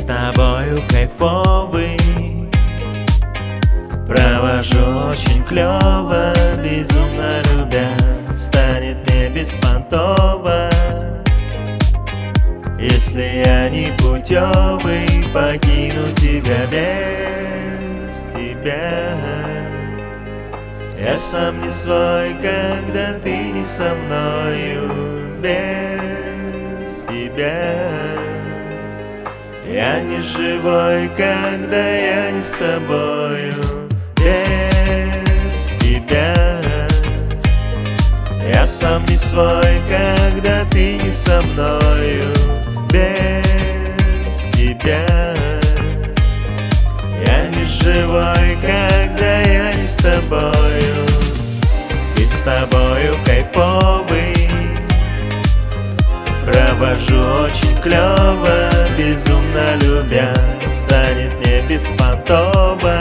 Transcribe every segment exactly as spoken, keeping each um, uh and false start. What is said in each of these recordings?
тобою кайфовый, провожу очень клёво, безумно любя, станет мне беспонтово. Если я не путевый, покину тебя без тебя. Я сам не свой, когда ты не со мною, без тебя. Я не живой, когда я не с тобою, без тебя. Я сам не свой, когда ты не со мною, без тебя. Я не живой, когда я не с тобою. Ведь с тобою кайфовый, провожу очень клёво, безумно любя, станет мне беспонтово.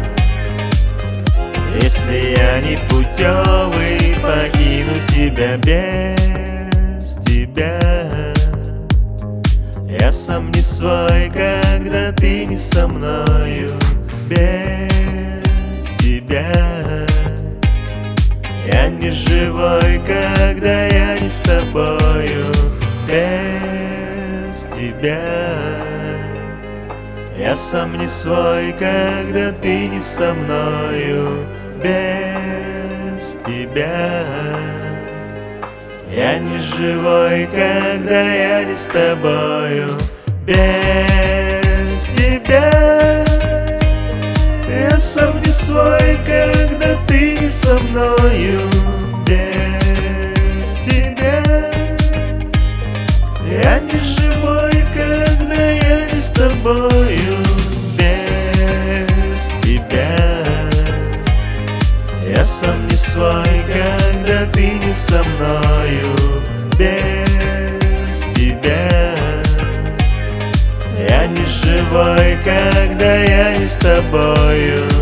Если я не путевый, покину тебя без тебя. Я сам не свой, когда ты не со мною, без тебя. Я не живой, когда я не с тобою, без тебя. Я сам не свой, когда ты не со мною, без тебя. Я не живой, когда я не с тобою, без тебя. Я сам не свой, когда ты не со мною, без тебя. Я не живой, когда я не с тобою, без тебя. Я сам не свой, когда ты не со мною, без тебя. Я не живой, когда я не с тобою.